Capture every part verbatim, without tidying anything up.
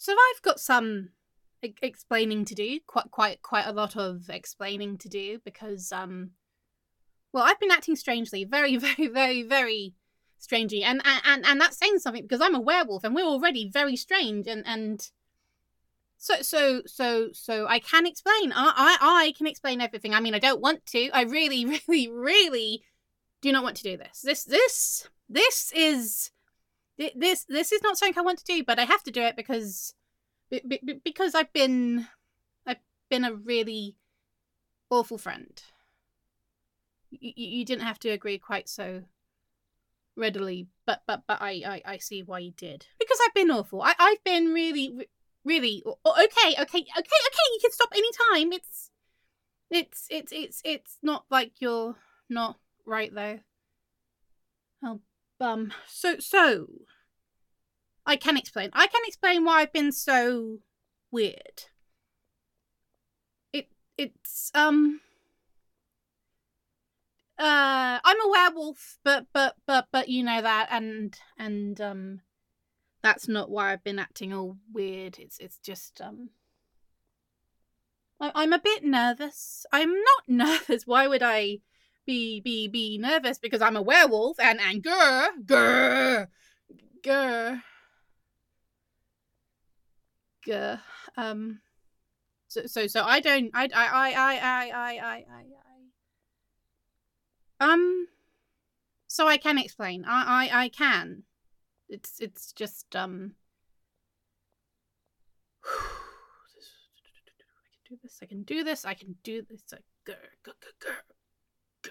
So I've got some e- explaining to do, quite quite quite a lot of explaining to do, because um well, I've been acting strangely, very very very very strangely, and and and that's saying something because I'm a werewolf and we're already very strange, and and so so so so I can explain. I I I can explain everything. I mean, I don't want to. I really really really do not want to do this. This this this is this this is not something I want to do, but I have to do it because because I've been I've been a really awful friend. You, you didn't have to agree quite so readily, but but but I, I I see why you did, because I've been awful. I I've been really really okay okay okay okay. You can stop anytime. It's it's it's it's it's not like you're not right though. Oh bum. So so. I can explain. I can explain why I've been so weird. It it's um uh I'm a werewolf, but but but but you know that, and and um that's not why I've been acting all weird. It's it's just um I, I'm a bit nervous. I'm not nervous. Why would I be be be nervous? Because I'm a werewolf, and and grr grr grr grr um. So, so, so I don't. I, I, I, I, I, I, I, I. Um. So I can explain. I, I, I can. It's, it's just um. I can do this. I can do this. I can do this. Like, grr, grr, grr,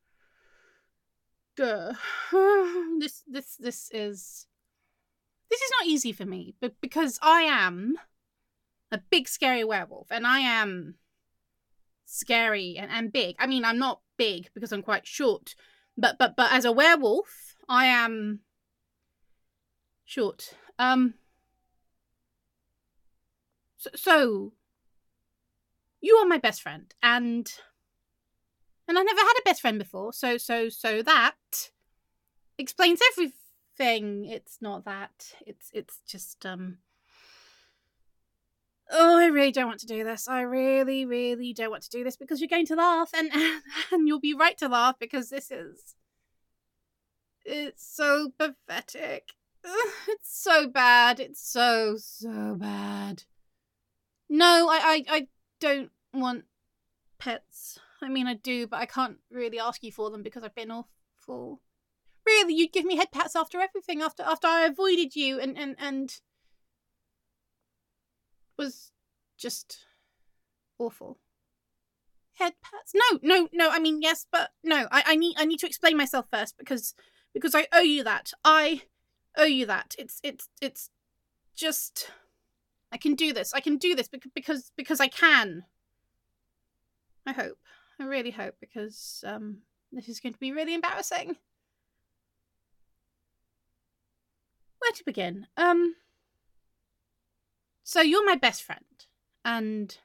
grr, grr. This, this, this is. This is not easy for me, but because I am a big scary werewolf, and I am scary and, and big. I mean, I'm not big because I'm quite short, but but but as a werewolf, I am short. Um. So, so you are my best friend, and and I never had a best friend before. So so so that explains everything. It's not that. It's it's just um. Oh, I really don't want to do this. I really, really don't want to do this because you're going to laugh, and and you'll be right to laugh because this is. It's so pathetic. Ugh, it's so bad. It's so so bad. No, I, I I don't want pets. I mean, I do, but I can't really ask you for them because I've been awful. Really, you'd give me head pats after everything, after after I avoided you and and and. was just awful. Head pats? No, no, no. I mean, yes, but no. I, I need I need to explain myself first because because I owe you that. I owe you that. It's it's it's just I can do this. I can do this because because because I can. I hope. I really hope, because um this is going to be really embarrassing. Where to begin? Um. So you're my best friend, and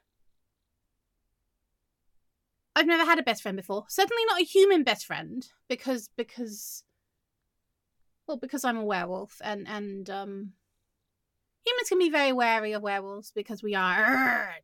I've never had a best friend before. Certainly not a human best friend, because because well, because I'm a werewolf, and and um humans can be very wary of werewolves because we are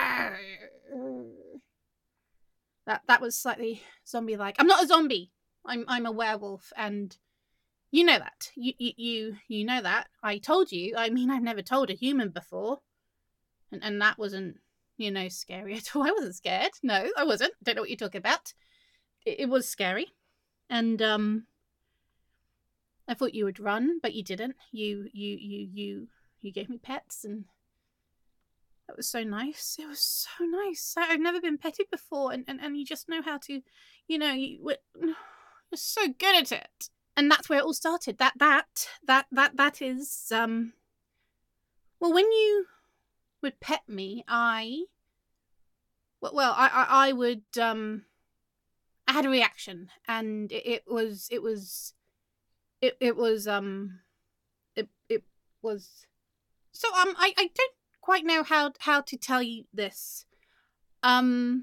that that was slightly zombie like. I'm not a zombie. I'm I'm a werewolf, and you know that. You you you you know that. I told you. I mean, I've never told a human before. And and that wasn't, you know, scary at all. I wasn't scared. No, I wasn't. Don't know what you're talking about. It, it was scary. And um I thought you would run, but you didn't. You you you you you gave me pets, and that was so nice. It was so nice. I, I've never been petted before, and, and, and you just know how to, you know, you, you're so good at it. And that's where it all started. That that that that that is um well, when you would pet me, I well, well I, I I would um I had a reaction, and it, it was it was it it was um it it was so um I I don't quite know how how to tell you this. Um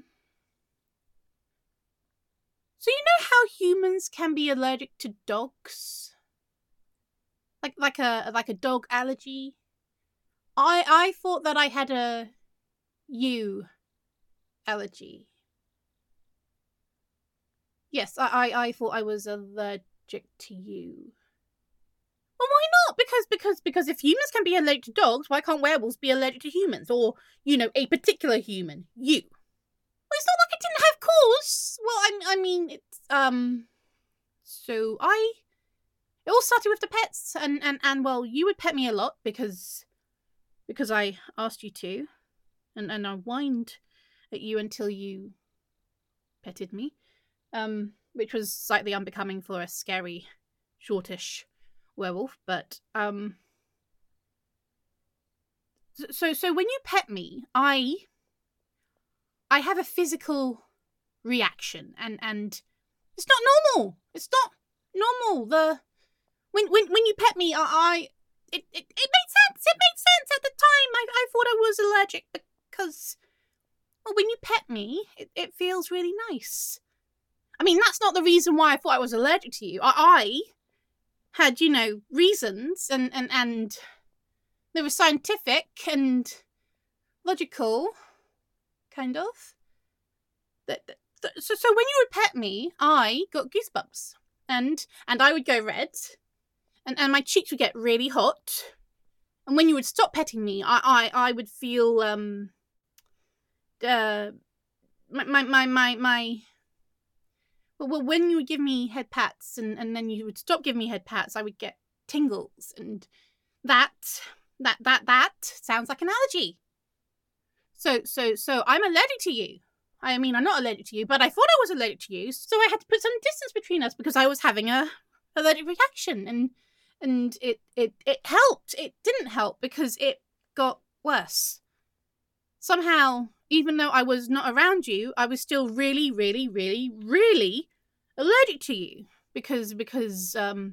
so you know how humans can be allergic to dogs? Like like a like a dog allergy? I I thought that I had a you allergy. Yes, I, I, I thought I was allergic to you. Well, why not? Because because because if humans can be allergic to dogs, why can't werewolves be allergic to humans? Or, you know, a particular human. You. Well, it's not like it didn't have cause. Well, I, I mean, it's, um... So, I... It all started with the pets, and, and, and, well, you would pet me a lot, because... Because I asked you to. And, and I whined at you until you petted me. Um, which was slightly unbecoming for a scary, shortish werewolf, but, um... So, so when you pet me, I... I have a physical reaction, and, and it's not normal. It's not normal. The... When, when, when you pet me, I... I it, it, it made sense. It made sense at the time. I, I thought I was allergic because... Well, when you pet me, it, it feels really nice. I mean, that's not the reason why I thought I was allergic to you. I, I had, you know, reasons, and, and, and they were scientific and logical, kind of. That, that, so, so when you would pet me, I got goosebumps, and and I would go red, and, and my cheeks would get really hot, and when you would stop petting me, I I, I would feel um uh my my my my. my Well, when you would give me head pats, and, and then you would stop giving me head pats, I would get tingles, and that, that, that, that sounds like an allergy. So, so, so I'm allergic to you. I mean, I'm not allergic to you, but I thought I was allergic to you, so I had to put some distance between us because I was having a allergic reaction, and and it, it, it helped. It didn't help because it got worse. Somehow, even though I was not around you, I was still really, really, really, really allergic to you. Because, because, um,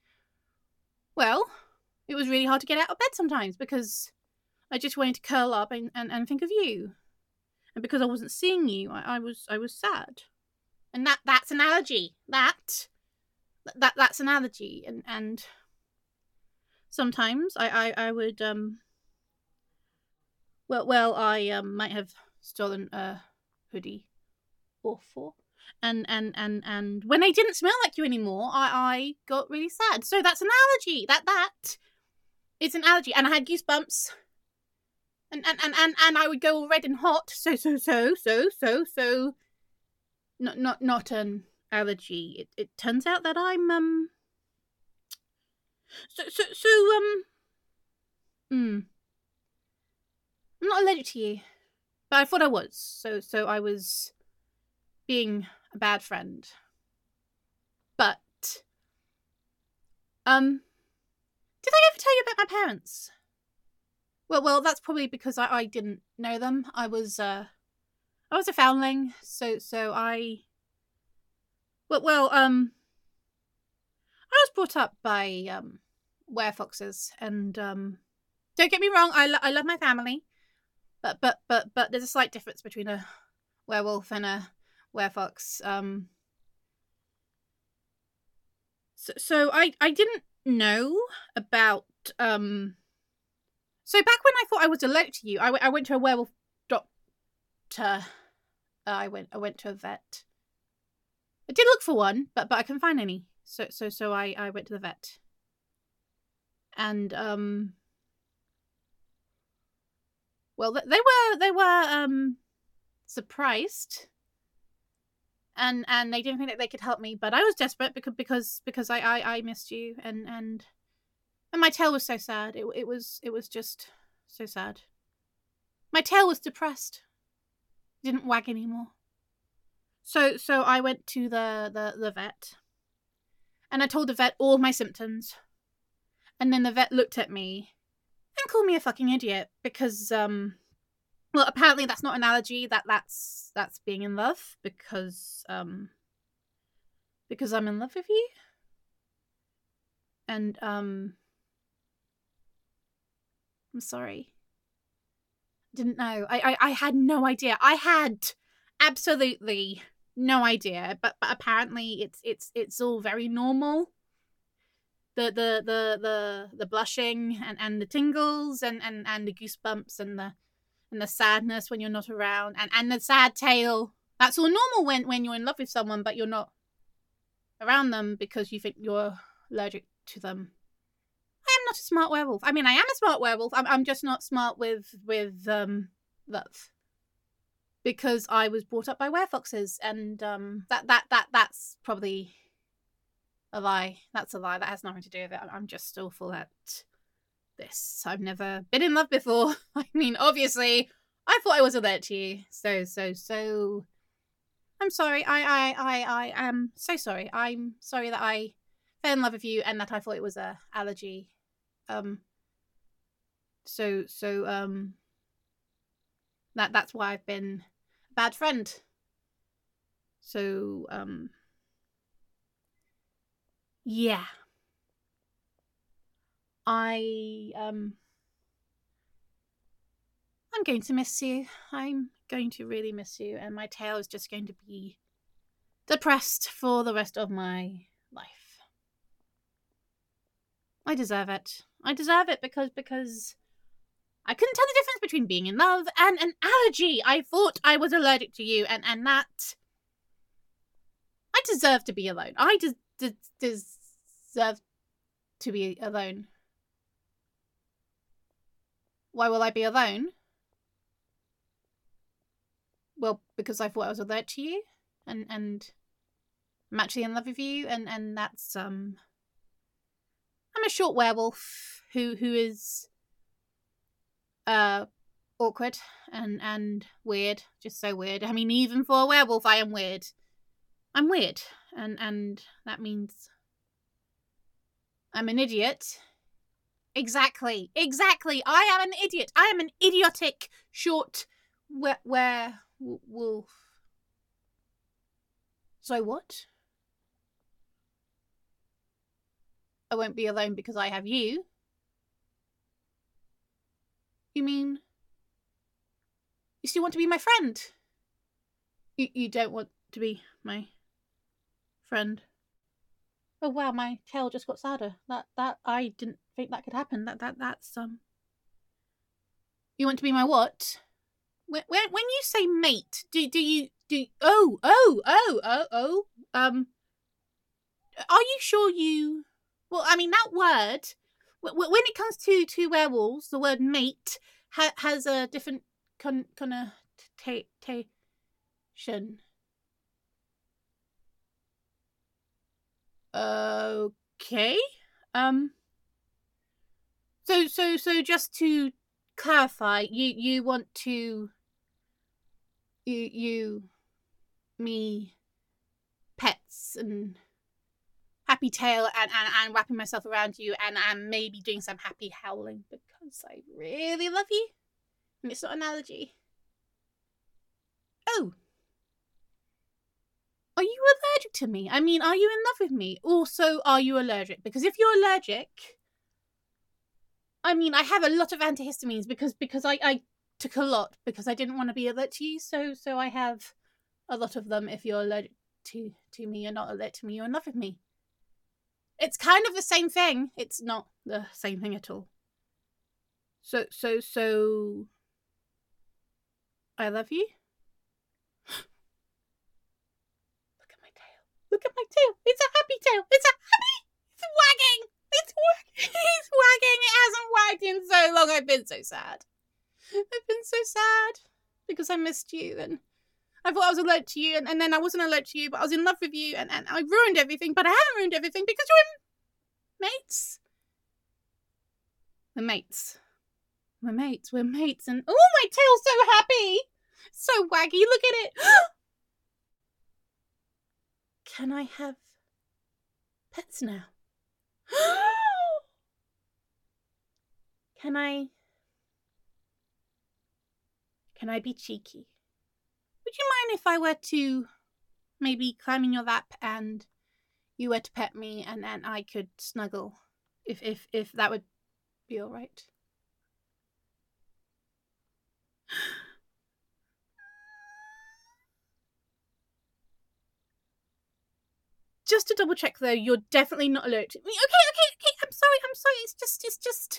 well, it was really hard to get out of bed sometimes because I just wanted to curl up and, and, and think of you. And because I wasn't seeing you, I, I was I was sad. And that that's an allergy. That, that that's an allergy. And, and sometimes I, I, I would, um... Well, well, I um, might have stolen a hoodie or four. And, and, and, and when I didn't smell like you anymore, I, I got really sad. So that's an allergy. That, that is an allergy. And I had goosebumps. And, and, and, and, and I would go all red and hot. So, so, so, so, so, so. Not, not, not an allergy. It, it turns out that I'm, um. So, so, so, um. Hmm. I'm not allergic to you, but I thought I was, so so I was being a bad friend. But, um, did I ever tell you about my parents? Well, well, that's probably because I, I didn't know them. I was, uh, I was a foundling, so so I, well, well, um, I was brought up by um, werefoxes, and um, don't get me wrong, I lo- I love my family. But but but but there's a slight difference between a werewolf and a werefox. Um. So so I I didn't know about um. So back when I thought I was allergic to you, I, w- I went to a werewolf doctor. Uh, I went I went to a vet. I did look for one, but but I couldn't find any. So so so I I went to the vet. And um. Well, they were they were um surprised, and and they didn't think that they could help me. But I was desperate because because because I I, I missed you, and, and and my tail was so sad. It it was it was just so sad. My tail was depressed. It didn't wag anymore. So so I went to the, the, the vet, and I told the vet all my symptoms, and then the vet looked at me and call me a fucking idiot because, um, well, apparently that's not an allergy. That that's that's being in love because, um, because I'm in love with you. And um, I'm sorry. Didn't know. I, I I had no idea. I had absolutely no idea. But but apparently it's it's it's all very normal. the the the the, the blushing and, and the tingles and, and, and the goosebumps and the and the sadness when you're not around and, and the sad tail. That's all normal when, when you're in love with someone but you're not around them because you think you're allergic to them. I am not a smart werewolf. I mean, I am a smart werewolf. I'm I'm just not smart with with um love. Because I was brought up by werefoxes, and um that that that that's probably a lie. That's a lie. That has nothing to do with it. I'm just awful at this. I've never been in love before. I mean, obviously, I thought I was alert to you. So so so. I'm sorry. I I I I am so sorry. I'm sorry that I fell in love with you and that I thought it was a allergy. Um. So so um. That that's why I've been a bad friend. So um. Yeah. I um. I'm going to miss you. I'm going to really miss you, and my tail is just going to be depressed for the rest of my life. I deserve it. I deserve it because because I couldn't tell the difference between being in love and an allergy. I thought I was allergic to you, and, and that... I deserve to be alone. I des- des- deserve to be alone. Why will I be alone? Well, because I thought I was alert to you, and, and I'm actually in love with you, and, and that's, um... I'm a short werewolf who who is uh awkward and and weird, just so weird. I mean, even for a werewolf, I am weird. I'm weird, and and that means I'm an idiot. Exactly, exactly. I am an idiot. I am an idiotic short we- werewolf. So what? I won't be alone because I have you. You mean you still want to be my friend? You you don't want to be my friend? Oh wow, my tail just got sadder. That that I didn't think that could happen. That that that's um. You want to be my what? When when when you say mate, do do you do? Oh oh oh oh oh. Um, are you sure you? Well, I mean that word. When it comes to to werewolves, the word mate ha- has a different con connotation. Okay. Um. So so so just to clarify, you you want to you you me pets and happy tail and, and and wrapping myself around you and and maybe doing some happy howling because I really love you and it's not an allergy. Oh. Are you allergic to me? I mean, are you in love with me? Also, are you allergic? Because if you're allergic, I mean, I have a lot of antihistamines because because I, I took a lot because I didn't want to be allergic to you. So so I have a lot of them. If you're allergic to to me, you're not allergic to me. You're in love with me. It's kind of the same thing. It's not the same thing at all. So so so. I love you. Look at my tail. Look at my tail. It's a happy tail. It's a happy. It's wagging. It's wagging. It's wagging. It hasn't wagged in so long. I've been so sad. I've been so sad because I missed you and I thought I was alert to you and, and then I wasn't alert to you, but I was in love with you and, and I ruined everything, but I haven't ruined everything because you're mates. We're mates. We're mates. We're mates. And oh, my tail's so happy. So waggy. Look at it. Can I have pets now? Can I... Can I be cheeky? Would you mind if I were to maybe climb in your lap and you were to pet me and, and I could snuggle? If, if, if that would be all right. just to double check though, you're definitely not allergic to me. Okay, okay, okay. I'm sorry. I'm sorry. It's just, it's just.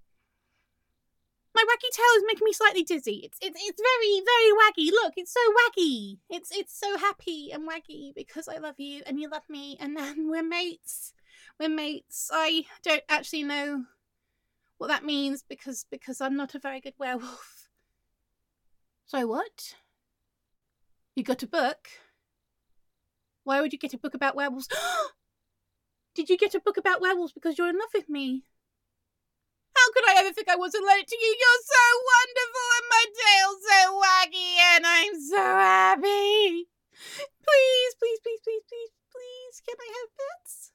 My wacky tail is making me slightly dizzy. It's it's it's very very waggy. Look, it's so waggy. It's it's so happy and waggy because I love you and you love me, and then we're mates. We're mates. I don't actually know what that means because because I'm not a very good werewolf. So what? You got a book? Why would you get a book about werewolves? Did you get a book about werewolves because you're in love with me? How could I ever think I wasn't allergic to you? You're so wonderful and my tail's so waggy and I'm so happy. Please, please, please, please, please, please, can I have pets?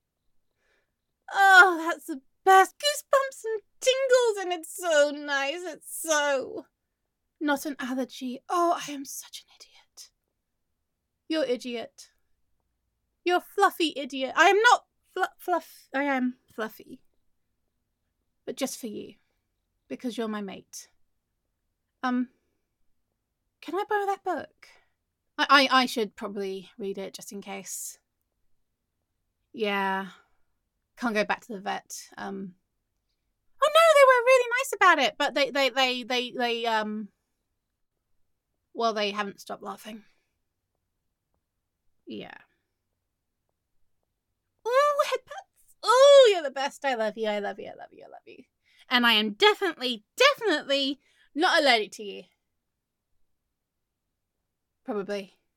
Oh, that's the best. Goosebumps and tingles and it's so nice. It's so not an allergy. Oh, I am such an idiot. You're idiot. You're fluffy idiot. I am not fl- fluff. I am fluffy. But just for you. Because you're my mate. Um, can I borrow that book? I, I, I should probably read it just in case. Yeah. Can't go back to the vet. Um. Oh no, they were really nice about it, but they, they, they, they, they, um. Well, they haven't stopped laughing. Yeah. Ooh, headpats. Oh, you're the best. I love you. I love you. I love you. I love you. And I am definitely, definitely not allergic to you. Probably.